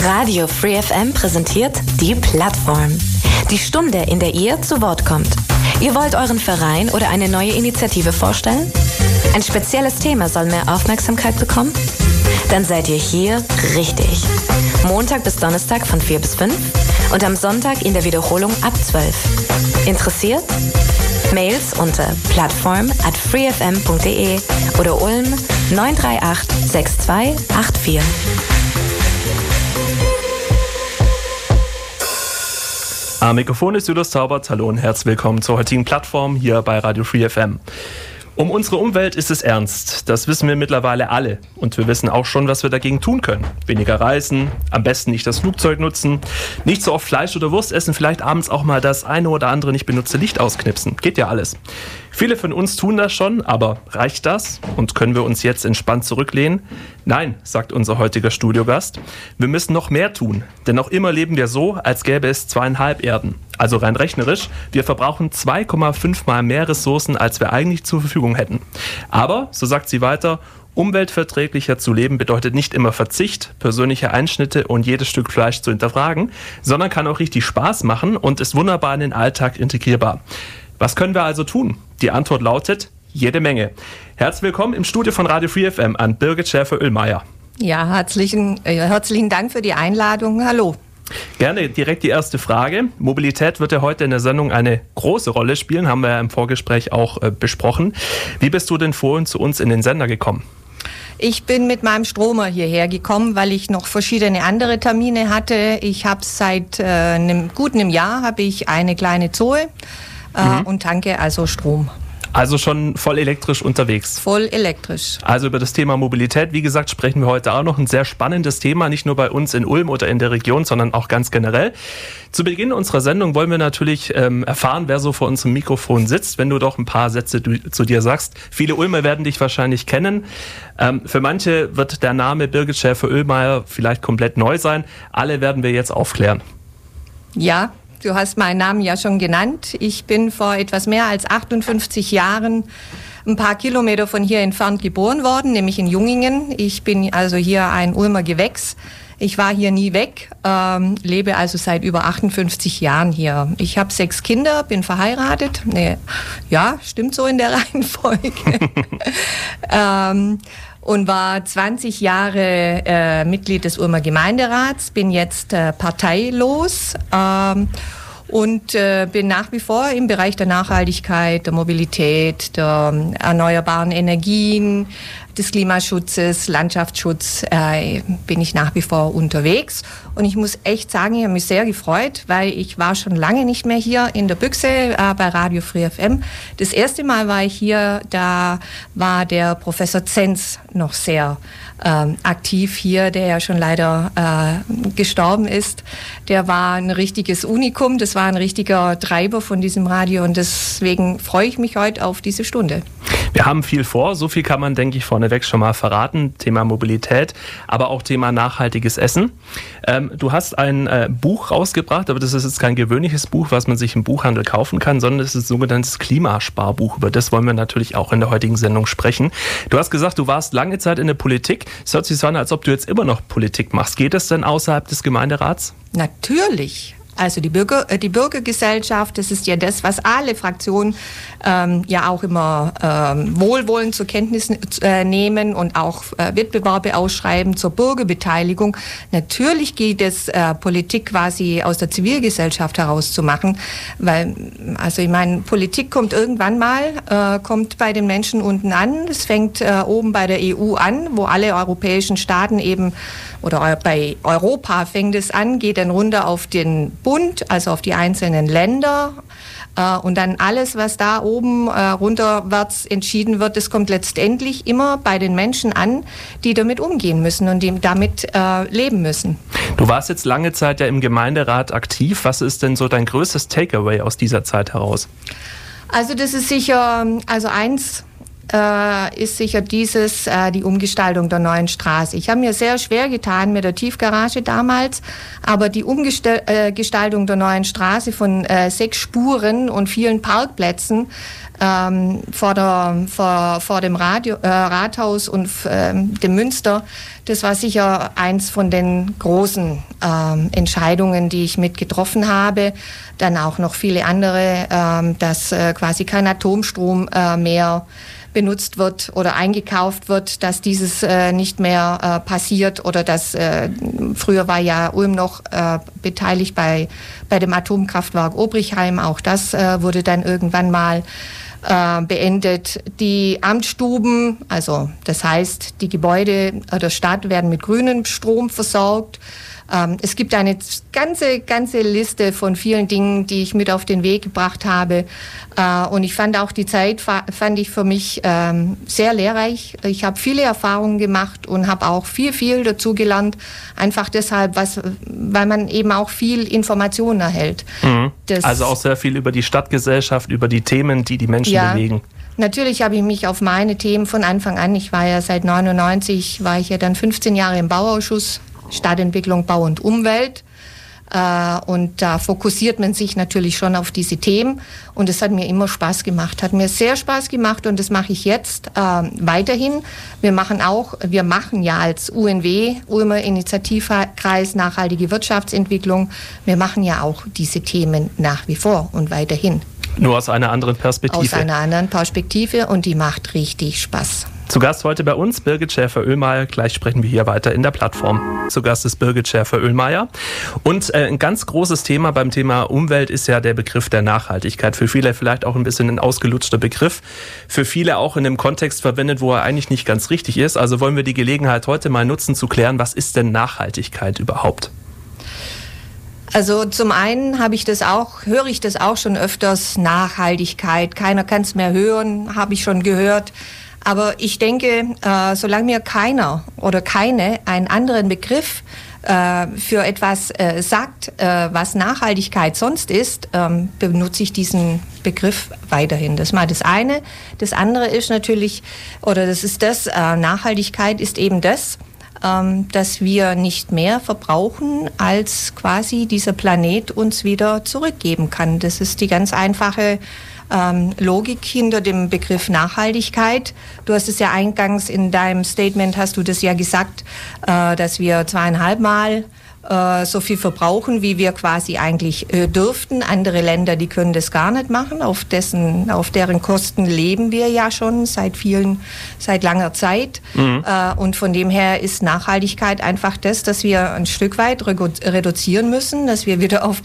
Radio Free FM präsentiert die Plattform. Die Stunde, in der ihr zu Wort kommt. Ihr wollt euren Verein oder eine neue Initiative vorstellen? Ein spezielles Thema soll mehr Aufmerksamkeit bekommen? Dann seid ihr hier richtig. Montag bis Donnerstag von 4 bis 5 und am Sonntag in der Wiederholung ab 12. Interessiert? Mails unter plattform@freefm.de oder Ulm 938 6284. Am Mikrofon ist Julius Taubert. Hallo und herzlich willkommen zur heutigen Plattform hier bei Radio Free FM. Um unsere Umwelt ist es ernst. Das wissen wir mittlerweile alle. Und wir wissen auch schon, was wir dagegen tun können. Weniger reisen, am besten nicht das Flugzeug nutzen, nicht so oft Fleisch oder Wurst essen, vielleicht abends auch mal das eine oder andere nicht benutzte Licht ausknipsen. Geht ja alles. Viele von uns tun das schon, aber reicht das? Und können wir uns jetzt entspannt zurücklehnen? Nein, sagt unser heutiger Studiogast. Wir müssen noch mehr tun. Denn noch immer leben wir so, als gäbe es 2,5 Erden. Also rein rechnerisch, wir verbrauchen 2,5 Mal mehr Ressourcen, als wir eigentlich zur Verfügung hätten. Aber, so sagt sie weiter, umweltverträglicher zu leben bedeutet nicht immer Verzicht, persönliche Einschnitte und jedes Stück Fleisch zu hinterfragen, sondern kann auch richtig Spaß machen und ist wunderbar in den Alltag integrierbar. Was können wir also tun? Die Antwort lautet, jede Menge. Herzlich willkommen im Studio von Radio Free FM an Birgit Schäfer-Oehlmeier. Ja, herzlichen Dank für die Einladung. Hallo. Gerne, direkt die erste Frage. Mobilität wird ja heute in der Sendung eine große Rolle spielen, haben wir ja im Vorgespräch auch besprochen. Wie bist du denn vorhin zu uns in den Sender gekommen? Ich bin mit meinem Stromer hierher gekommen, weil ich noch verschiedene andere Termine hatte. Ich habe seit einem guten Jahr habe ich eine kleine Zoe und tanke also Strom. Also schon voll elektrisch unterwegs. Voll elektrisch. Also über das Thema Mobilität, wie gesagt, sprechen wir heute auch noch. Ein sehr spannendes Thema, nicht nur bei uns in Ulm oder in der Region, sondern auch ganz generell. Zu Beginn unserer Sendung wollen wir natürlich erfahren, wer so vor unserem Mikrofon sitzt. Wenn du doch ein paar Sätze zu dir sagst. Viele Ulmer werden dich wahrscheinlich kennen. Für manche wird der Name Birgit Schäfer-Oehlmeier vielleicht komplett neu sein. Alle werden wir jetzt aufklären. Ja. Du hast meinen Namen ja schon genannt. Ich bin vor etwas mehr als 58 Jahren ein paar Kilometer von hier entfernt geboren worden, nämlich in Jungingen. Ich bin also hier ein Ulmer Gewächs. Ich war hier nie weg, lebe also seit über 58 Jahren hier. Ich habe 6 Kinder, bin verheiratet. Nee, ja, stimmt so in der Reihenfolge. Und war 20 Jahre Mitglied des Ulmer Gemeinderats, bin jetzt parteilos und bin nach wie vor im Bereich der Nachhaltigkeit, der Mobilität, der erneuerbaren Energien, des Klimaschutzes, Landschaftsschutz bin ich nach wie vor unterwegs. Und ich muss echt sagen, ich habe mich sehr gefreut, weil ich war schon lange nicht mehr hier in der Büchse bei Radio Free FM. Das erste Mal war ich hier, da war der Professor Zenz noch sehr aktiv hier, der ja schon leider gestorben ist. Der war ein richtiges Unikum, das war ein richtiger Treiber von diesem Radio und deswegen freue ich mich heute auf diese Stunde. Wir haben viel vor, so viel kann man, denke ich, vorneweg schon mal verraten. Thema Mobilität, aber auch Thema nachhaltiges Essen. Du hast ein Buch rausgebracht, aber das ist jetzt kein gewöhnliches Buch, was man sich im Buchhandel kaufen kann, sondern es ist ein sogenanntes Klimasparbuch. Über das wollen wir natürlich auch in der heutigen Sendung sprechen. Du hast gesagt, du warst lange Zeit in der Politik. Es hört sich so an, als ob du jetzt immer noch Politik machst. Geht es denn außerhalb des Gemeinderats? Natürlich. Also die Bürgergesellschaft, das ist ja das, was alle Fraktionen ja auch immer wohlwollend zur Kenntnis nehmen und auch Wettbewerbe ausschreiben zur Bürgerbeteiligung. Natürlich geht es, Politik quasi aus der Zivilgesellschaft herauszumachen, weil, also ich meine, Politik kommt irgendwann mal, kommt bei den Menschen unten an. Es fängt oben bei der EU an, wo alle europäischen Staaten eben, oder bei Europa fängt es an, geht dann runter auf den Bund, also auf die einzelnen Länder. Und dann alles, was da oben runterwärts entschieden wird, das kommt letztendlich immer bei den Menschen an, die damit umgehen müssen und die damit leben müssen. Du warst jetzt lange Zeit ja im Gemeinderat aktiv. Was ist denn so dein größtes Takeaway aus dieser Zeit heraus? Also das ist sicher, also eins ist sicher die Umgestaltung der neuen Straße. Ich habe mir sehr schwer getan mit der Tiefgarage damals, aber die Umgestaltung der neuen Straße von 6 Spuren und vielen Parkplätzen vor dem Rathaus und dem Münster, das war sicher eins von den großen Entscheidungen, die ich mit getroffen habe. Dann auch noch viele andere, dass quasi kein Atomstrom mehr benutzt wird oder eingekauft wird, dass dieses nicht mehr passiert oder dass früher war ja Ulm noch beteiligt bei dem Atomkraftwerk Obrichheim. Auch das wurde dann irgendwann mal beendet. Die Amtsstuben, also das heißt, die Gebäude der Stadt werden mit grünem Strom versorgt. Es gibt eine ganze Liste von vielen Dingen, die ich mit auf den Weg gebracht habe. Und ich fand auch die Zeit, fand ich für mich sehr lehrreich. Ich habe viele Erfahrungen gemacht und habe auch viel dazu gelernt. Einfach deshalb, weil man eben auch viel Informationen erhält. Mhm. Also auch sehr viel über die Stadtgesellschaft, über die Themen, die Menschen bewegen. Natürlich habe ich mich auf meine Themen von Anfang an, ich war ja seit 99, war ich ja dann 15 Jahre im Bauausschuss, Stadtentwicklung, Bau und Umwelt. Und da fokussiert man sich natürlich schon auf diese Themen. Und es hat mir immer Spaß gemacht, hat mir sehr Spaß gemacht und das mache ich jetzt weiterhin. Wir machen ja als UNW, Ulmer Initiativkreis Nachhaltige Wirtschaftsentwicklung, wir machen ja auch diese Themen nach wie vor und weiterhin. Nur aus einer anderen Perspektive. Aus einer anderen Perspektive und die macht richtig Spaß. Zu Gast heute bei uns Birgit Schäfer-Oehlmeier. Gleich sprechen wir hier weiter in der Plattform. Zu Gast ist Birgit Schäfer-Oehlmeier. Und ein ganz großes Thema beim Thema Umwelt ist ja der Begriff der Nachhaltigkeit. Für viele vielleicht auch ein bisschen ein ausgelutschter Begriff. Für viele auch in einem Kontext verwendet, wo er eigentlich nicht ganz richtig ist. Also wollen wir die Gelegenheit heute mal nutzen, zu klären, was ist denn Nachhaltigkeit überhaupt? Also zum einen höre ich das auch schon öfters, Nachhaltigkeit. Keiner kann es mehr hören, habe ich schon gehört. Aber ich denke, solange mir keiner oder keine einen anderen Begriff für etwas sagt, was Nachhaltigkeit sonst ist, benutze ich diesen Begriff weiterhin. Das ist mal das eine. Das andere ist natürlich, Nachhaltigkeit ist eben das, dass wir nicht mehr verbrauchen, als quasi dieser Planet uns wieder zurückgeben kann. Das ist die ganz einfache Logik hinter dem Begriff Nachhaltigkeit. Du hast es ja eingangs in deinem Statement, hast du das ja gesagt, dass wir 2,5 Mal so viel verbrauchen, wie wir quasi eigentlich dürften. Andere Länder, die können das gar nicht machen. Auf deren Kosten leben wir ja schon seit langer Zeit. Mhm. Und von dem her ist Nachhaltigkeit einfach das, dass wir ein Stück weit reduzieren müssen, dass wir wieder auf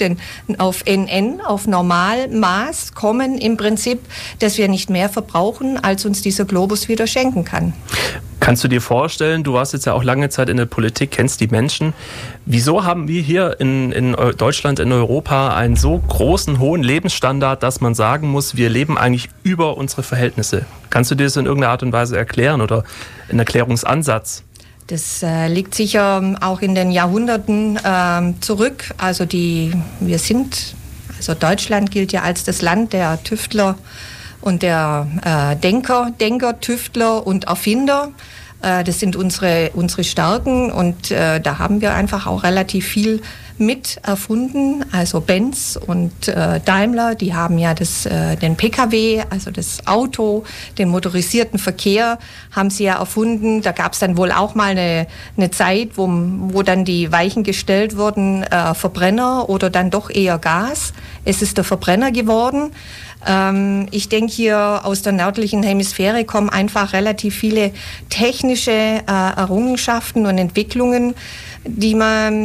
Normalmaß kommen im Prinzip, dass wir nicht mehr verbrauchen, als uns dieser Globus wieder schenken kann. Kannst du dir vorstellen, du warst jetzt ja auch lange Zeit in der Politik, kennst die Menschen. Wieso haben wir hier in Deutschland, in Europa einen so großen, hohen Lebensstandard, dass man sagen muss, wir leben eigentlich über unsere Verhältnisse? Kannst du dir das in irgendeiner Art und Weise erklären oder einen Erklärungsansatz? Das liegt sicher auch in den Jahrhunderten zurück. Also Deutschland gilt ja als das Land der Tüftler und der Denker, Tüftler und Erfinder. Das sind unsere Stärken und da haben wir einfach auch relativ viel mit erfunden. Also Benz und Daimler, die haben ja den Pkw, also das Auto, den motorisierten Verkehr, haben sie ja erfunden. Da gab es dann wohl auch mal eine Zeit, wo dann die Weichen gestellt wurden, Verbrenner oder dann doch eher Gas. Es ist der Verbrenner geworden. Ich denke, hier aus der nördlichen Hemisphäre kommen einfach relativ viele technische Errungenschaften und Entwicklungen, die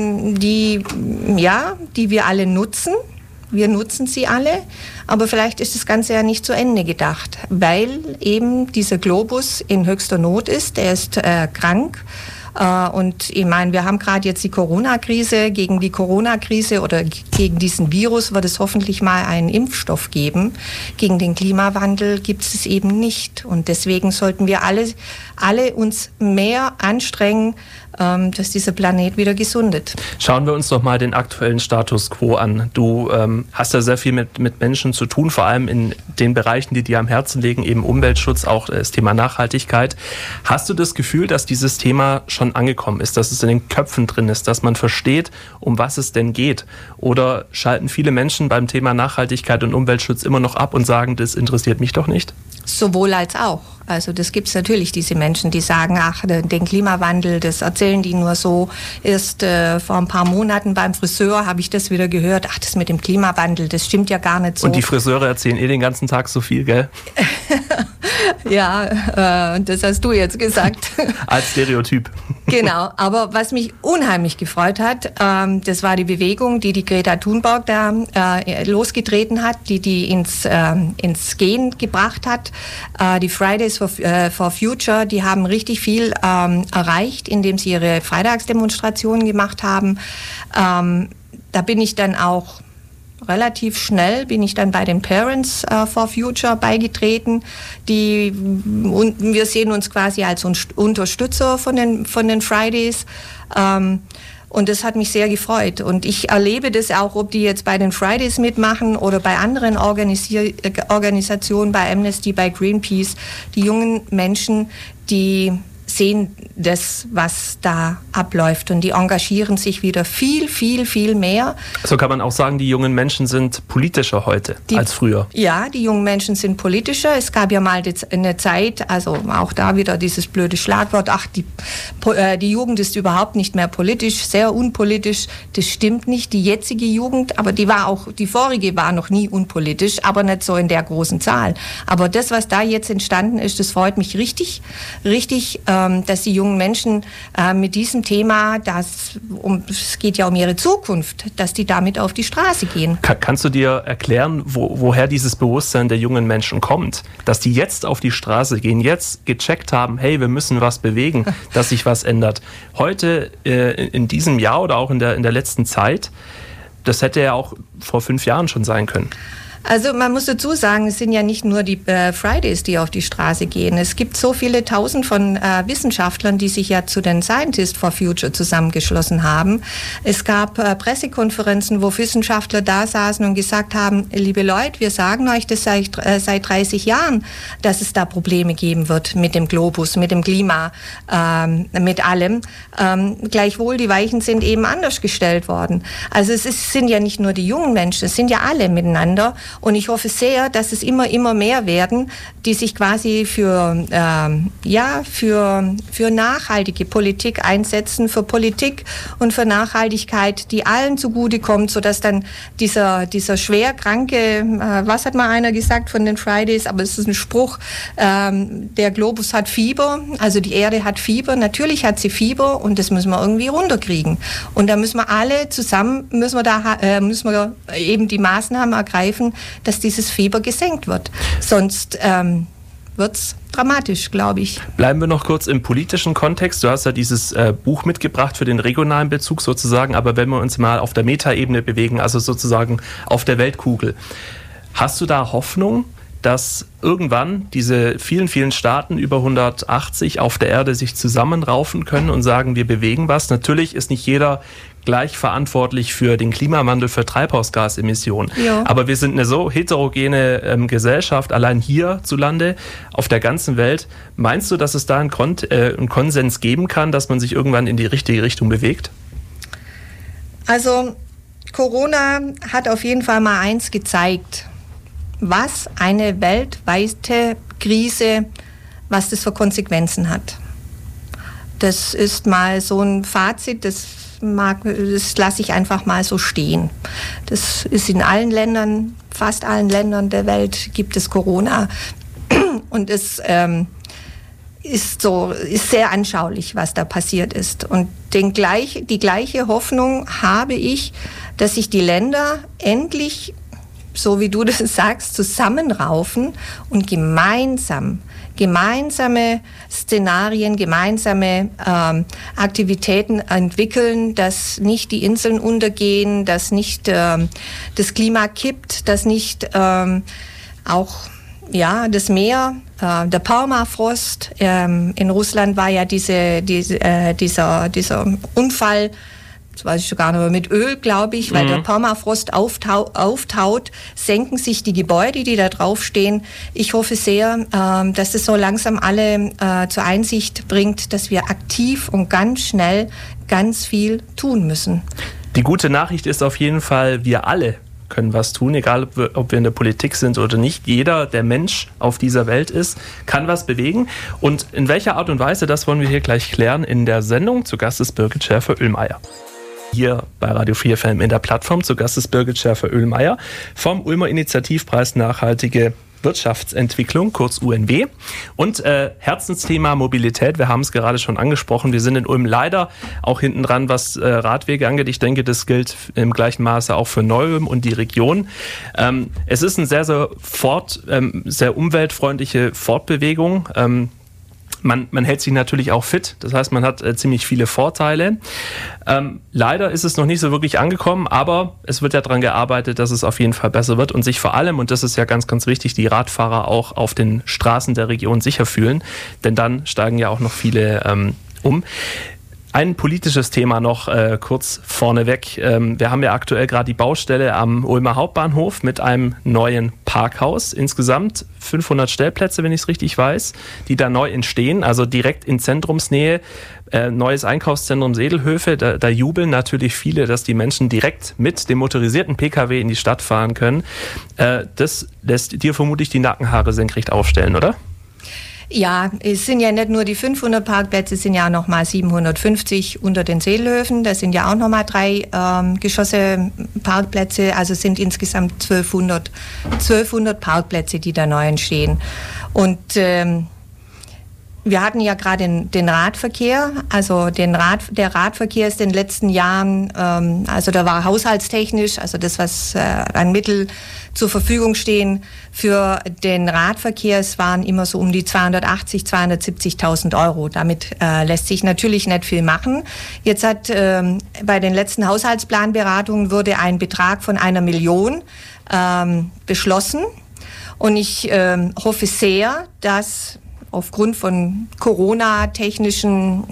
wir alle nutzen. Wir nutzen sie alle, aber vielleicht ist das Ganze ja nicht zu Ende gedacht, weil eben dieser Globus in höchster Not ist, der ist krank Und ich meine, wir haben gerade jetzt die Corona-Krise. Gegen die Corona-Krise oder gegen diesen Virus wird es hoffentlich mal einen Impfstoff geben. Gegen den Klimawandel gibt es eben nicht. Und deswegen sollten wir alle uns mehr anstrengen, dass dieser Planet wieder gesundet. Schauen wir uns doch mal den aktuellen Status quo an. Du hast ja sehr viel mit Menschen zu tun, vor allem in den Bereichen, die dir am Herzen liegen, eben Umweltschutz, auch das Thema Nachhaltigkeit. Hast du das Gefühl, dass dieses Thema schon angekommen ist, dass es in den Köpfen drin ist, dass man versteht, um was es denn geht? Oder schalten viele Menschen beim Thema Nachhaltigkeit und Umweltschutz immer noch ab und sagen, das interessiert mich doch nicht? Sowohl als auch. Also das gibt es natürlich, diese Menschen, die sagen, ach, den Klimawandel, das erzählen die nur so. Erst vor ein paar Monaten beim Friseur habe ich das wieder gehört, ach, das mit dem Klimawandel, das stimmt ja gar nicht so. Und die Friseure erzählen den ganzen Tag so viel, gell? Ja, das hast du jetzt gesagt. Als Stereotyp. Genau, aber was mich unheimlich gefreut hat, das war die Bewegung, die Greta Thunberg da losgetreten hat, die ins Gehen gebracht hat. Die Fridays for Future, die haben richtig viel erreicht, indem sie ihre Freitagsdemonstrationen gemacht haben. Da bin ich dann auch relativ schnell bei den Parents for Future beigetreten. Und wir sehen uns quasi als Unterstützer von den Fridays. Und das hat mich sehr gefreut. Und ich erlebe das auch, ob die jetzt bei den Fridays mitmachen oder bei anderen Organisationen, bei Amnesty, bei Greenpeace. Die jungen Menschen, die sehen das, was da abläuft, und die engagieren sich wieder viel, viel, viel mehr. So kann man auch sagen, die jungen Menschen sind politischer heute als früher. Ja, die jungen Menschen sind politischer. Es gab ja mal eine Zeit, also auch da wieder dieses blöde Schlagwort, ach, die Jugend ist überhaupt nicht mehr politisch, sehr unpolitisch. Das stimmt nicht, die jetzige Jugend, aber die vorige war noch nie unpolitisch, aber nicht so in der großen Zahl. Aber das, was da jetzt entstanden ist, das freut mich richtig, dass die jungen Menschen mit diesem Thema, es geht ja um ihre Zukunft, dass die damit auf die Straße gehen. Kannst du dir erklären, woher dieses Bewusstsein der jungen Menschen kommt? Dass die jetzt auf die Straße gehen, jetzt gecheckt haben, hey, wir müssen was bewegen, dass sich was ändert. Heute, in diesem Jahr oder auch in der letzten Zeit, das hätte ja auch vor 5 Jahren schon sein können. Also man muss dazu sagen, es sind ja nicht nur die Fridays, die auf die Straße gehen. Es gibt so viele Tausend von Wissenschaftlern, die sich ja zu den Scientists for Future zusammengeschlossen haben. Es gab Pressekonferenzen, wo Wissenschaftler da saßen und gesagt haben, liebe Leute, wir sagen euch das seit 30 Jahren, dass es da Probleme geben wird mit dem Globus, mit dem Klima, mit allem. Gleichwohl, die Weichen sind eben anders gestellt worden. Also es sind ja nicht nur die jungen Menschen, es sind ja alle miteinander. Und ich hoffe sehr, dass es immer mehr werden, die sich quasi für nachhaltige Politik einsetzen, für Politik und für Nachhaltigkeit, die allen zugutekommt, sodass dann dieser schwer kranke, was hat mal einer gesagt von den Fridays, aber es ist ein Spruch, der Globus hat Fieber, also die Erde hat Fieber, natürlich hat sie Fieber, und das müssen wir irgendwie runterkriegen. Und da müssen wir alle zusammen, müssen wir eben die Maßnahmen ergreifen, dass dieses Fieber gesenkt wird. Sonst wird es dramatisch, glaube ich. Bleiben wir noch kurz im politischen Kontext. Du hast ja dieses Buch mitgebracht für den regionalen Bezug sozusagen, aber wenn wir uns mal auf der Metaebene bewegen, also sozusagen auf der Weltkugel, hast du da Hoffnung, dass irgendwann diese vielen, vielen Staaten, über 180 auf der Erde, sich zusammenraufen können und sagen, wir bewegen was? Natürlich ist nicht jeder gleich verantwortlich für den Klimawandel, für Treibhausgasemissionen. Ja. Aber wir sind eine so heterogene Gesellschaft, allein hierzulande, auf der ganzen Welt. Meinst du, dass es da einen Konsens geben kann, dass man sich irgendwann in die richtige Richtung bewegt? Also Corona hat auf jeden Fall mal eins gezeigt, was eine weltweite Krise, was das für Konsequenzen hat. Das ist mal so ein Fazit, das lasse ich einfach mal so stehen. Das ist in allen Ländern, fast allen Ländern der Welt gibt es Corona. Und es ist sehr anschaulich, was da passiert ist. Und die gleiche Hoffnung habe ich, dass sich die Länder endlich so wie du das sagst, zusammenraufen und gemeinsame Szenarien, gemeinsame Aktivitäten entwickeln, dass nicht die Inseln untergehen, dass nicht das Klima kippt, dass nicht auch das Meer, der Permafrost. In Russland war ja dieser Unfall, das weiß ich sogar noch, mit Öl, glaube ich, weil der Permafrost auftaut, senken sich die Gebäude, die da draufstehen. Ich hoffe sehr, dass es so langsam alle zur Einsicht bringt, dass wir aktiv und ganz schnell ganz viel tun müssen. Die gute Nachricht ist auf jeden Fall, wir alle können was tun, egal ob wir in der Politik sind oder nicht. Jeder, der Mensch auf dieser Welt ist, kann was bewegen. Und in welcher Art und Weise, das wollen wir hier gleich klären in der Sendung. Zu Gast ist Birgit Schärfer-Oehlmeier. Hier bei Radio Free FM in der Plattform. Zu Gast ist Birgit Schärfer-Oehlmeier vom Ulmer Initiativpreis Nachhaltige Wirtschaftsentwicklung, kurz UNW. Und Herzensthema Mobilität, wir haben es gerade schon angesprochen. Wir sind in Ulm leider auch hinten dran, was Radwege angeht. Ich denke, das gilt im gleichen Maße auch für Neu-Ulm und die Region. Es ist eine sehr umweltfreundliche Fortbewegung. Man hält sich natürlich auch fit, das heißt, man hat ziemlich viele Vorteile. Leider ist es noch nicht so wirklich angekommen, aber es wird ja daran gearbeitet, dass es auf jeden Fall besser wird und sich vor allem, und das ist ja ganz, ganz wichtig, die Radfahrer auch auf den Straßen der Region sicher fühlen, denn dann steigen ja auch noch viele um. Ein politisches Thema noch kurz vorneweg. Wir haben ja aktuell gerade die Baustelle am Ulmer Hauptbahnhof mit einem neuen Parkhaus. Insgesamt 500 Stellplätze, wenn ich es richtig weiß, die da neu entstehen, also direkt in Zentrumsnähe. Neues Einkaufszentrum Sedelhöfe, da jubeln natürlich viele, dass die Menschen direkt mit dem motorisierten Pkw in die Stadt fahren können. Das lässt dir vermutlich die Nackenhaare senkrecht aufstellen, oder? Ja, es sind ja nicht nur die 500 Parkplätze, es sind ja auch nochmal 750 unter den Seelhöfen. Da sind ja auch nochmal 3 Geschosse Parkplätze. Also es sind insgesamt 1200 Parkplätze, die da neu entstehen. Und wir hatten ja gerade den Radverkehr. Also der Radverkehr ist in den letzten Jahren, also da war haushaltstechnisch, also das, was an Mittel zur Verfügung stehen für den Radverkehr, es waren immer so um die 280.000, 270.000 Euro. Damit lässt sich natürlich nicht viel machen. Jetzt hat bei den letzten Haushaltsplanberatungen wurde ein Betrag von 1 Million beschlossen. Und ich hoffe sehr, dass aufgrund von Corona-technischen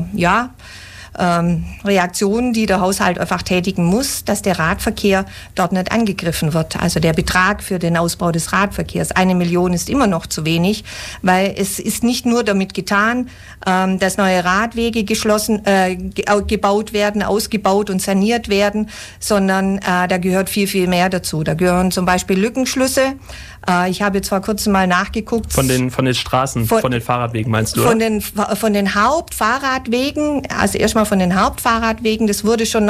Reaktionen, die der Haushalt einfach tätigen muss, dass der Radverkehr dort nicht angegriffen wird. Also der Betrag für den Ausbau des Radverkehrs, 1 Million ist immer noch zu wenig, weil es ist nicht nur damit getan, dass neue Radwege gebaut werden, ausgebaut und saniert werden, sondern da gehört viel, viel mehr dazu. Da gehören zum Beispiel Lückenschlüsse. Ich habe jetzt vor kurzem mal nachgeguckt. Von den Straßen, von den Fahrradwegen meinst du? Von den Hauptfahrradwegen, also erstmal von den Hauptfahrradwegen, das wurde schon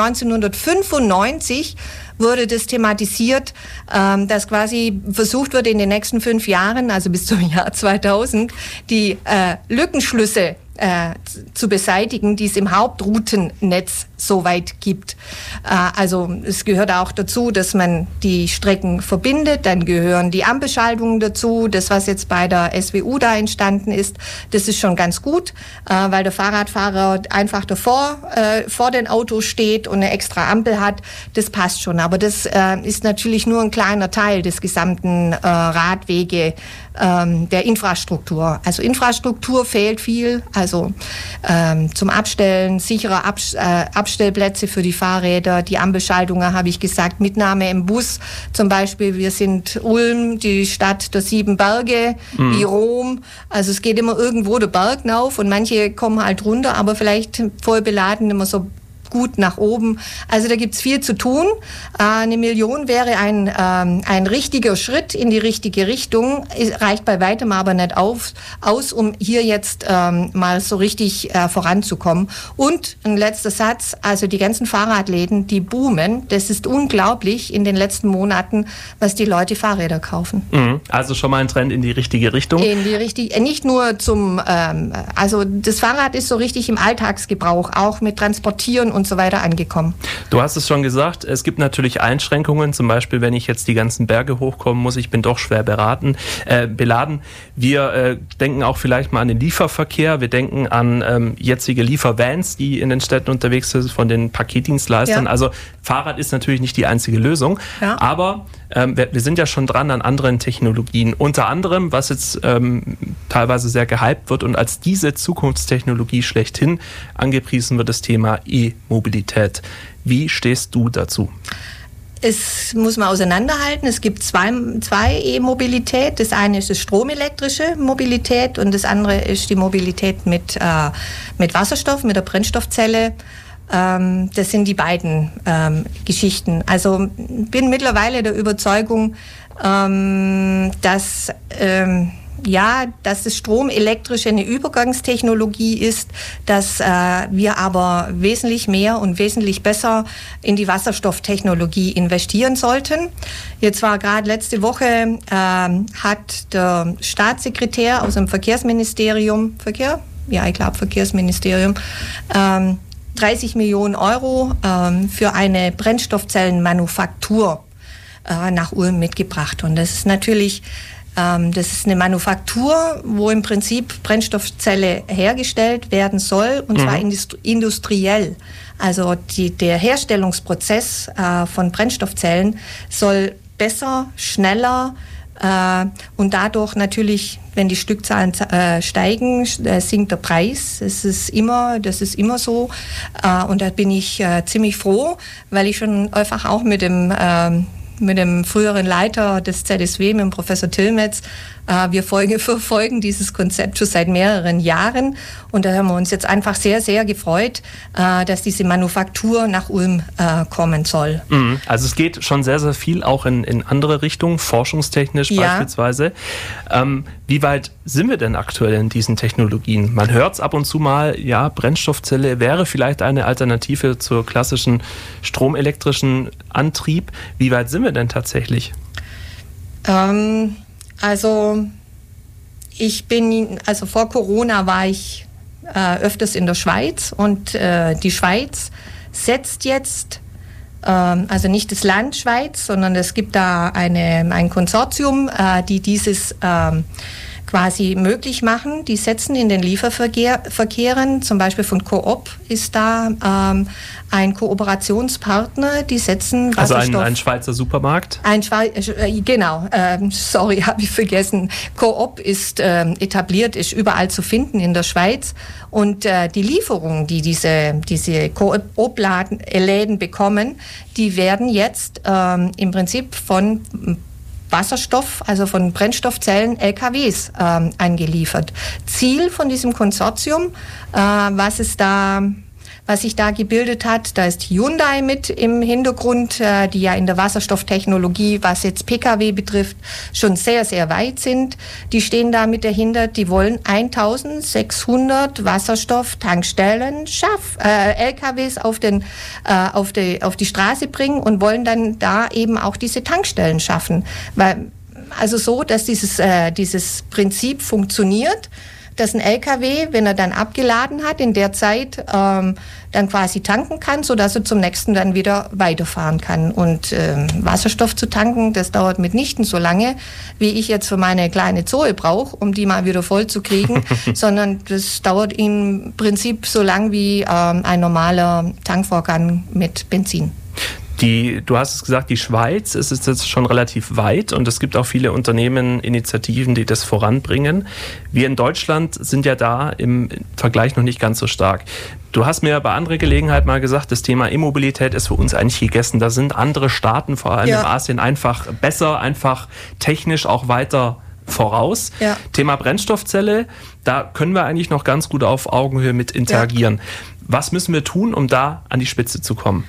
1995 wurde das thematisiert, dass quasi versucht wird in den nächsten 5 Jahren, also bis zum Jahr 2000, die Lückenschlüsse zu beseitigen, die es im Hauptroutennetz so weit gibt. Also es gehört auch dazu, dass man die Strecken verbindet, dann gehören die Ampelschaltungen dazu, das was jetzt bei der SWU da entstanden ist, das ist schon ganz gut, weil der Fahrradfahrer einfach davor vor den Autos steht und eine extra Ampel hat, das passt schon, aber das ist natürlich nur ein kleiner Teil des gesamten Radwege der Infrastruktur. Also Infrastruktur fehlt viel, also zum Abstellen, sichere Abstellplätze für die Fahrräder, die Ampelschaltungen, habe ich gesagt, Mitnahme im Bus. Zum Beispiel, wir sind Ulm, die Stadt der 7 Berge, wie Rom. Also es geht immer irgendwo der Berg rauf und manche kommen halt runter, aber vielleicht voll beladen immer so gut nach oben. Also da gibt's viel zu tun. 1 Million wäre ein richtiger Schritt in die richtige Richtung. Es reicht bei weitem aber nicht aus, um hier jetzt mal so richtig voranzukommen. Und ein letzter Satz, also die ganzen Fahrradläden, die boomen. Das ist unglaublich in den letzten Monaten, was die Leute Fahrräder kaufen. Also schon mal ein Trend in die richtige Richtung. In die richtige, nicht nur also das Fahrrad ist so richtig im Alltagsgebrauch, auch mit Transportieren und und so weiter angekommen. Du hast es schon gesagt, es gibt natürlich Einschränkungen, zum Beispiel, wenn ich jetzt die ganzen Berge hochkommen muss, ich bin doch schwer beladen. Wir denken auch vielleicht mal an den Lieferverkehr, wir denken an jetzige Liefervans, die in den Städten unterwegs sind, von den Paketdienstleistern. Ja. Also Fahrrad ist natürlich nicht die einzige Lösung, ja. Aber wir sind ja schon dran an anderen Technologien. Unter anderem, was jetzt teilweise sehr gehypt wird und als diese Zukunftstechnologie schlechthin angepriesen wird, das Thema E-Mobilität. Wie stehst du dazu? Es muss man auseinanderhalten. Es gibt zwei E-Mobilität. Das eine ist die stromelektrische Mobilität und das andere ist die Mobilität mit Wasserstoff, mit der Brennstoffzelle. Das sind die beiden Geschichten. Also bin mittlerweile der Überzeugung, dass das Stromelektrische eine Übergangstechnologie ist, dass wir aber wesentlich mehr und wesentlich besser in die Wasserstofftechnologie investieren sollten. Jetzt war gerade letzte Woche, hat der Staatssekretär aus dem Verkehrsministerium, Verkehrsministerium, 30 Millionen Euro für eine Brennstoffzellenmanufaktur nach Ulm mitgebracht. Und das ist natürlich das ist eine Manufaktur, wo im Prinzip Brennstoffzelle hergestellt werden soll, und zwar industriell. Also der Herstellungsprozess von Brennstoffzellen soll besser, schneller und dadurch natürlich, wenn die Stückzahlen steigen, sinkt der Preis. Das ist immer so. Und da bin ich ziemlich froh, weil ich schon einfach auch mit dem früheren Leiter des ZSW, mit dem Professor Tillmetz, wir verfolgen dieses Konzept schon seit mehreren Jahren. Und da haben wir uns jetzt einfach sehr, sehr gefreut, dass diese Manufaktur nach Ulm kommen soll. Also es geht schon sehr, sehr viel auch in andere Richtungen, forschungstechnisch beispielsweise. Wie weit sind wir denn aktuell in diesen Technologien? Man hört es ab und zu mal, ja, Brennstoffzelle wäre vielleicht eine Alternative zur klassischen stromelektrischen Antrieb. Wie weit sind wir denn tatsächlich? Also vor Corona war ich öfters in der Schweiz, und die Schweiz setzt jetzt, also nicht das Land Schweiz, sondern es gibt da ein Konsortium, die dieses quasi möglich machen. Die setzen in den Lieferverkehren, zum Beispiel von Coop ist da ein Kooperationspartner, die setzen Wasserstoff. Also ein Schweizer Supermarkt? Genau, sorry, habe ich vergessen. Coop ist etabliert, ist überall zu finden in der Schweiz, und die Lieferungen, die diese Coop-Läden bekommen, die werden jetzt im Prinzip von Wasserstoff, also von Brennstoffzellen, LKWs angeliefert. Ziel von diesem Konsortium, was sich da gebildet hat, da ist Hyundai mit im Hintergrund, die ja in der Wasserstofftechnologie, was jetzt Pkw betrifft, schon sehr, sehr weit sind. Die stehen da mit dahinter, die wollen 1600 Wasserstofftankstellen LKWs auf die Straße bringen und wollen dann da eben auch diese Tankstellen schaffen. Also so, dass dieses Prinzip funktioniert, dass ein LKW, wenn er dann abgeladen hat, in der Zeit dann quasi tanken kann, sodass er zum nächsten dann wieder weiterfahren kann. Und Wasserstoff zu tanken, das dauert mitnichten so lange, wie ich jetzt für meine kleine Zoe brauche, um die mal wieder voll zu kriegen, sondern das dauert im Prinzip so lang wie ein normaler Tankvorgang mit Benzin. Du hast es gesagt, die Schweiz ist jetzt schon relativ weit, und es gibt auch viele Unternehmen, Initiativen, die das voranbringen. Wir in Deutschland sind ja da im Vergleich noch nicht ganz so stark. Du hast mir bei anderer Gelegenheit mal gesagt, das Thema E-Mobilität ist für uns eigentlich gegessen. Da sind andere Staaten, vor allem in Asien, einfach besser, einfach technisch auch weiter voraus. Ja. Thema Brennstoffzelle, da können wir eigentlich noch ganz gut auf Augenhöhe mit interagieren. Ja. Was müssen wir tun, um da an die Spitze zu kommen?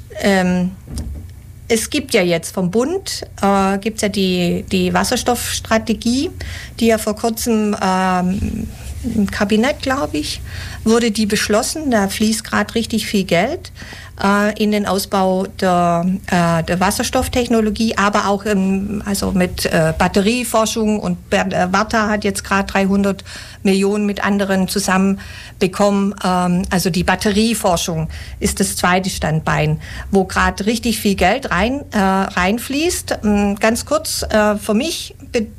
Es gibt ja jetzt vom Bund gibt's ja die Wasserstoffstrategie, die ja vor kurzem im Kabinett, glaube ich, wurde die beschlossen. Da fließt gerade richtig viel Geld in den Ausbau der Wasserstofftechnologie, aber auch also mit Batterieforschung, und Varta hat jetzt gerade 300 Millionen mit anderen zusammen bekommen. Also die Batterieforschung ist das zweite Standbein, wo gerade richtig viel Geld reinfließt. Ganz kurz, für mich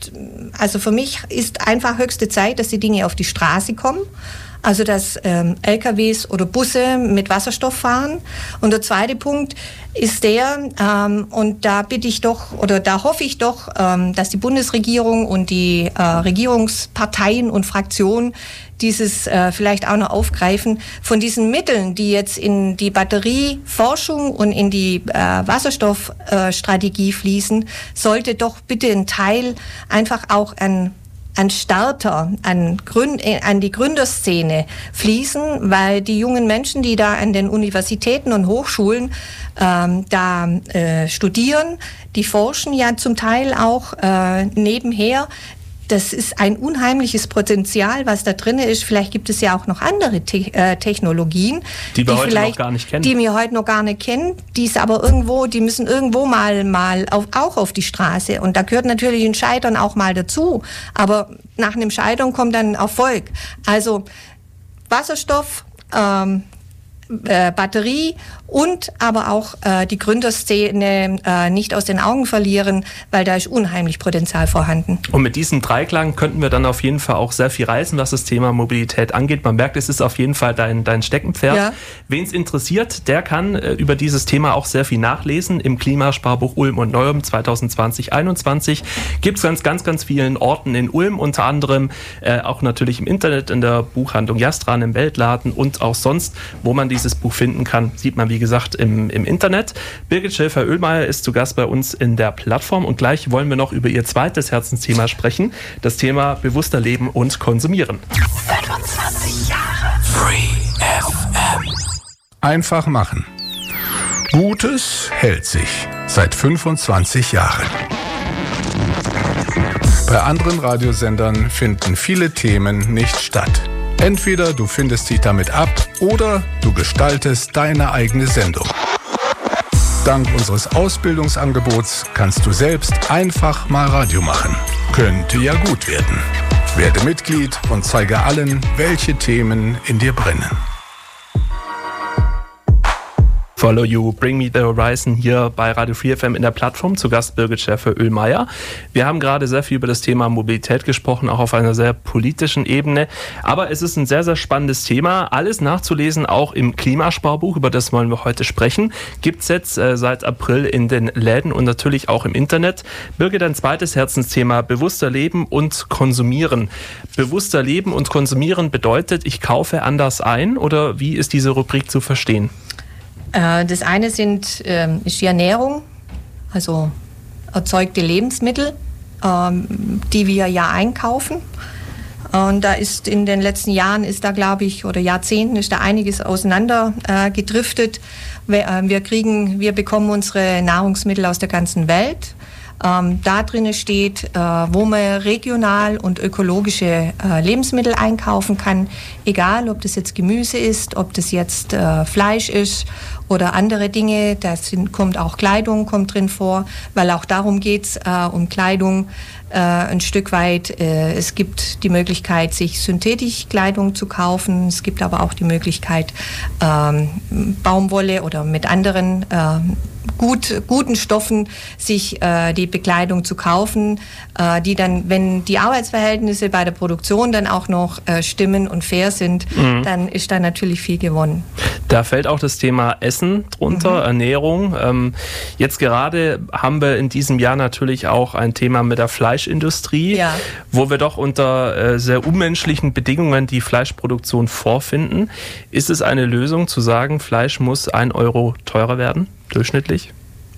ist einfach höchste Zeit, dass die Dinge auf die Straße kommen. Also dass LKWs oder Busse mit Wasserstoff fahren. Und der zweite Punkt ist und da bitte ich doch, oder da hoffe ich doch, dass die Bundesregierung und die Regierungsparteien und Fraktionen dieses vielleicht auch noch aufgreifen, von diesen Mitteln, die jetzt in die Batterieforschung und in die Wasserstoffstrategie fließen, sollte doch bitte ein Teil einfach auch an Starter, an die Gründerszene fließen, weil die jungen Menschen, die da an den Universitäten und Hochschulen studieren, die forschen ja zum Teil auch nebenher. Das ist ein unheimliches Potenzial, was da drin ist. Vielleicht gibt es ja auch noch andere Technologien, die wir heute noch gar nicht kennen. Die wir heute noch gar nicht kennen, die müssen irgendwo mal auch auf die Straße. Und da gehört natürlich ein Scheitern auch mal dazu. Aber nach einem Scheitern kommt dann Erfolg. Also Wasserstoff, Batterie und aber auch die Gründerszene nicht aus den Augen verlieren, weil da ist unheimlich Potenzial vorhanden. Und mit diesem Dreiklang könnten wir dann auf jeden Fall auch sehr viel reißen, was das Thema Mobilität angeht. Man merkt, es ist auf jeden Fall dein Steckenpferd. Ja. Wen es interessiert, der kann über dieses Thema auch sehr viel nachlesen. Im Klimasparbuch Ulm und Neu-Ulm 2020-21 gibt es ganz vielen Orten in Ulm, unter anderem auch natürlich im Internet, in der Buchhandlung Jastran, im Weltladen und auch sonst, wo man dieses Buch finden kann, sieht man wie gesagt im Internet. Birgit Schäfer-Oehlmeier ist zu Gast bei uns in der Plattform und gleich wollen wir noch über ihr zweites Herzensthema sprechen, das Thema bewusster Leben und konsumieren. 25 Jahre Free FM. Einfach machen. Gutes hält sich seit 25 Jahren. Bei anderen Radiosendern finden viele Themen nicht statt. Entweder du findest dich damit ab oder du gestaltest deine eigene Sendung. Dank unseres Ausbildungsangebots kannst du selbst einfach mal Radio machen. Könnte ja gut werden. Werde Mitglied und zeige allen, welche Themen in dir brennen. Follow You, Bring Me the Horizon hier bei Radio Free FM in der Plattform, zu Gast Birgit Schäfer-Oehlmeier. Wir haben gerade sehr viel über das Thema Mobilität gesprochen, auch auf einer sehr politischen Ebene. Aber es ist ein sehr spannendes Thema. Alles nachzulesen, auch im Klimasparbuch, über das wollen wir heute sprechen. Gibt es jetzt seit April in den Läden und natürlich auch im Internet. Birgit, dein zweites Herzensthema, bewusster leben und konsumieren. Bewusster leben und konsumieren bedeutet, ich kaufe anders ein, oder wie ist diese Rubrik zu verstehen? Das eine ist die Ernährung, also erzeugte Lebensmittel, die wir ja einkaufen. Und da ist in den letzten Jahren, glaube ich, oder Jahrzehnten ist da einiges auseinander gedriftet. Wir bekommen unsere Nahrungsmittel aus der ganzen Welt. Da drin steht, wo man regional und ökologische Lebensmittel einkaufen kann, egal ob das jetzt Gemüse ist, ob das jetzt Fleisch ist oder andere Dinge. Kommt auch Kleidung drin vor, weil auch darum geht es, um Kleidung ein Stück weit. Es gibt die Möglichkeit, sich synthetische Kleidung zu kaufen. Es gibt aber auch die Möglichkeit, Baumwolle oder mit anderen guten Stoffen sich die Bekleidung zu kaufen, die dann, wenn die Arbeitsverhältnisse bei der Produktion dann auch noch stimmen und fair sind, dann ist da natürlich viel gewonnen. Da fällt auch das Thema Essen drunter, Ernährung. Jetzt gerade haben wir in diesem Jahr natürlich auch ein Thema mit der Fleischindustrie, wo wir doch unter sehr unmenschlichen Bedingungen die Fleischproduktion vorfinden. Ist es eine Lösung zu sagen, Fleisch muss 1 Euro teurer werden, durchschnittlich?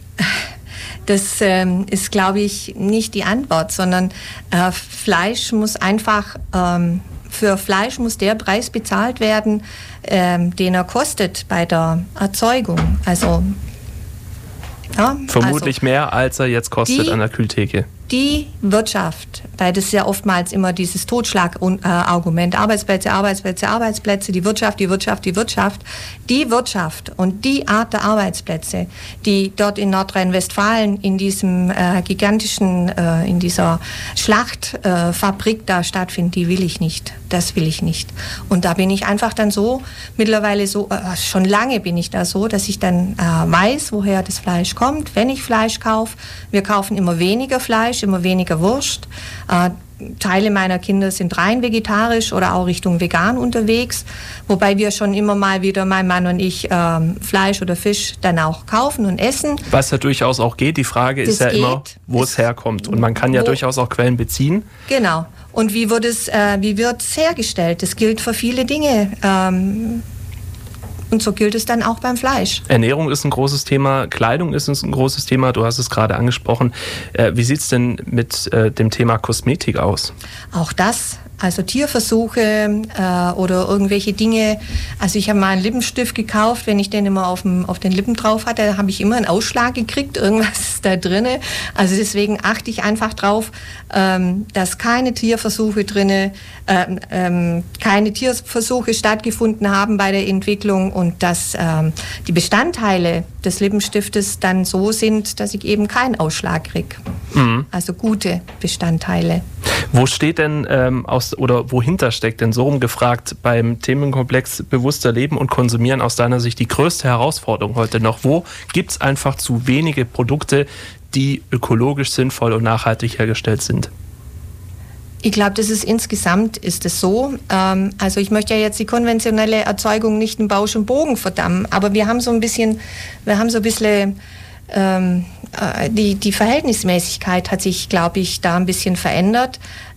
Das ist, glaube ich, nicht die Antwort, sondern Fleisch muss einfach, für Fleisch muss der Preis bezahlt werden, den er kostet bei der Erzeugung. Also vermutlich mehr, als er jetzt kostet an der Kühltheke. die Wirtschaft, weil das ist ja oftmals immer dieses Totschlagargument, Arbeitsplätze, Arbeitsplätze, Arbeitsplätze, die Wirtschaft und die Art der Arbeitsplätze, die dort in Nordrhein-Westfalen in diesem gigantischen, in dieser Schlachtfabrik da stattfinden, die will ich nicht. Das will ich nicht. Und da bin ich einfach dann so, mittlerweile so, schon lange bin ich da so, dass ich dann weiß, woher das Fleisch kommt, wenn ich Fleisch kaufe. Wir kaufen immer weniger Fleisch, immer weniger Wurst. Teile meiner Kinder sind rein vegetarisch oder auch Richtung vegan unterwegs, wobei wir schon immer mal wieder, mein Mann und ich, Fleisch oder Fisch dann auch kaufen und essen. Was ja durchaus auch geht. Die Frage ist ja immer, wo es herkommt. Und man kann ja durchaus auch Quellen beziehen. Genau. Und wie wird es hergestellt? Das gilt für viele Dinge. Und so gilt es dann auch beim Fleisch. Ernährung ist ein großes Thema, Kleidung ist ein großes Thema, du hast es gerade angesprochen. Wie sieht es denn mit dem Thema Kosmetik aus? Auch das, also Tierversuche oder irgendwelche Dinge. Also ich habe mal einen Lippenstift gekauft, wenn ich den immer auf den Lippen drauf hatte, habe ich immer einen Ausschlag gekriegt, irgendwas ist da drin. Also deswegen achte ich einfach drauf, dass keine Tierversuche stattgefunden haben bei der Entwicklung und dass die Bestandteile des Lippenstiftes dann so sind, dass ich eben keinen Ausschlag kriege. Mhm. Also gute Bestandteile. Wo steht denn oder wohinter steckt denn so rumgefragt beim Themenkomplex bewusster Leben und konsumieren aus deiner Sicht die größte Herausforderung heute noch? Wo gibt es einfach zu wenige Produkte, die ökologisch sinnvoll und nachhaltig hergestellt sind? Ich glaube, das ist insgesamt ist es so. Also ich möchte ja jetzt die konventionelle Erzeugung nicht in Bausch und Bogen verdammen, aber wir haben so ein bisschen die Verhältnismäßigkeit hat sich, glaube ich, da ein bisschen verändert.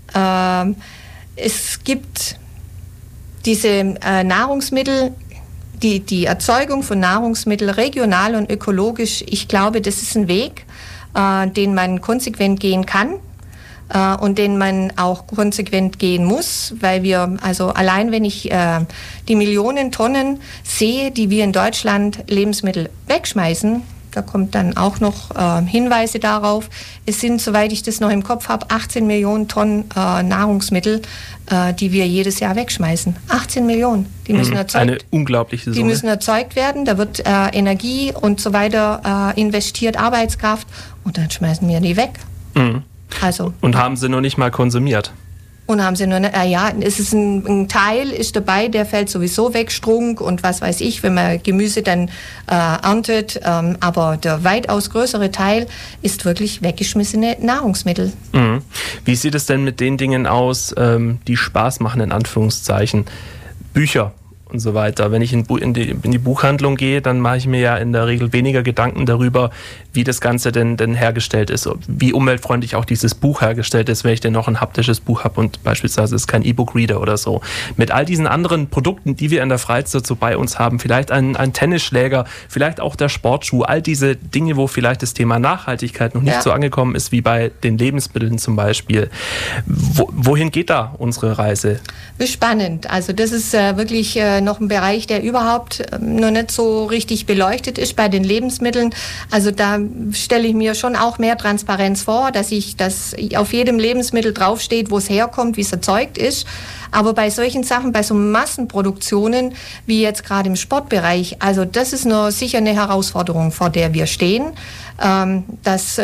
Es gibt diese Nahrungsmittel, die Erzeugung von Nahrungsmitteln regional und ökologisch. Ich glaube, das ist ein Weg, den man konsequent gehen kann. Und den man auch konsequent gehen muss, weil wir, also allein wenn ich die Millionen Tonnen sehe, die wir in Deutschland Lebensmittel wegschmeißen, da kommt dann auch noch Hinweise darauf. Es sind, soweit ich das noch im Kopf habe, 18 Millionen Tonnen Nahrungsmittel, die wir jedes Jahr wegschmeißen. 18 Millionen, die müssen erzeugt werden. Eine unglaubliche Summe. Die müssen erzeugt werden, da wird Energie und so weiter investiert, Arbeitskraft, und dann schmeißen wir die weg. Mhm. Und haben sie noch nicht mal konsumiert? Und haben sie nur, es ist ein Teil ist dabei, der fällt sowieso weg, Strunk und was weiß ich, wenn man Gemüse dann erntet. Aber der weitaus größere Teil ist wirklich weggeschmissene Nahrungsmittel. Mhm. Wie sieht es denn mit den Dingen aus, die Spaß machen, in Anführungszeichen? Bücher und so weiter. Wenn ich in die Buchhandlung gehe, dann mache ich mir ja in der Regel weniger Gedanken darüber, wie das Ganze denn hergestellt ist, wie umweltfreundlich auch dieses Buch hergestellt ist, wenn ich denn noch ein haptisches Buch habe und beispielsweise ist kein E-Book-Reader oder so. Mit all diesen anderen Produkten, die wir in der Freizeit so bei uns haben, vielleicht ein Tennisschläger, vielleicht auch der Sportschuh, all diese Dinge, wo vielleicht das Thema Nachhaltigkeit noch nicht so angekommen ist, wie bei den Lebensmitteln zum Beispiel. Wohin geht da unsere Reise? Spannend. Also das ist wirklich noch ein Bereich, der überhaupt noch nicht so richtig beleuchtet ist bei den Lebensmitteln. Also da stelle ich mir schon auch mehr Transparenz vor, dass auf jedem Lebensmittel draufsteht, wo es herkommt, wie es erzeugt ist. Aber bei solchen Sachen, bei so Massenproduktionen, wie jetzt gerade im Sportbereich, also das ist sicher eine Herausforderung, vor der wir stehen. Dass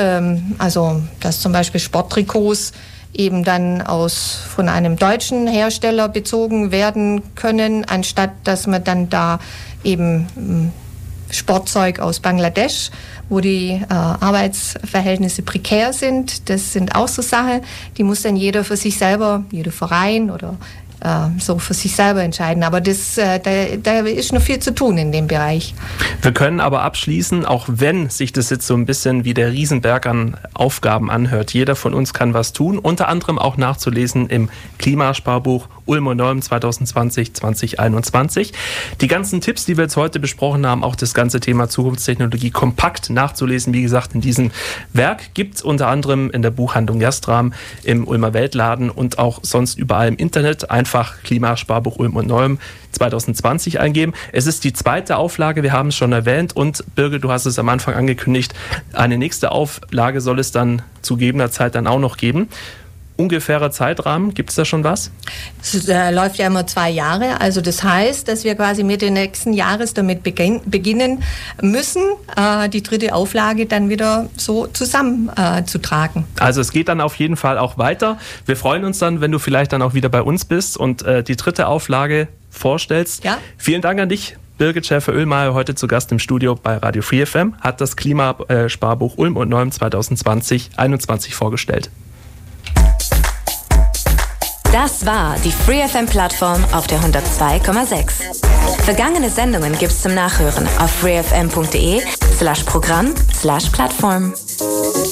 zum Beispiel Sporttrikots eben dann von einem deutschen Hersteller bezogen werden können, anstatt dass man dann da eben Sportzeug aus Bangladesch, wo die Arbeitsverhältnisse prekär sind. Das sind auch so Sachen, die muss dann jeder für sich selber, jeder Verein oder so für sich selber entscheiden. Aber da ist noch viel zu tun in dem Bereich. Wir können aber abschließen, auch wenn sich das jetzt so ein bisschen wie der Riesenberg an Aufgaben anhört. Jeder von uns kann was tun, unter anderem auch nachzulesen im Klimasparbuch Ulm und Nolm 2020-2021. Die ganzen Tipps, die wir jetzt heute besprochen haben, auch das ganze Thema Zukunftstechnologie kompakt nachzulesen, wie gesagt, in diesem Werk gibt es unter anderem in der Buchhandlung Jastram, im Ulmer Weltladen und auch sonst überall im Internet. Einfach Klimasparbuch Ulm und Nolm 2020 eingeben. Es ist die zweite Auflage, wir haben es schon erwähnt, und Birgit, du hast es am Anfang angekündigt, eine nächste Auflage soll es dann zu gegebener Zeit dann auch noch geben. Ungefährer Zeitrahmen, gibt es da schon was? Es läuft ja immer 2 Jahre, also das heißt, dass wir quasi Mitte nächsten Jahres damit beginnen müssen, die dritte Auflage dann wieder so zusammenzutragen. Also es geht dann auf jeden Fall auch weiter. Wir freuen uns dann, wenn du vielleicht dann auch wieder bei uns bist und die dritte Auflage vorstellst. Ja. Vielen Dank an dich, Birgit Schäfer-Oehlmeier, heute zu Gast im Studio bei Radio Free FM, hat das Klimasparbuch Ulm und Nolm 2020-21 vorgestellt. Das war die Free FM Plattform auf der 102,6. Vergangene Sendungen gibt's zum Nachhören auf freefm.de/Programm/Plattform.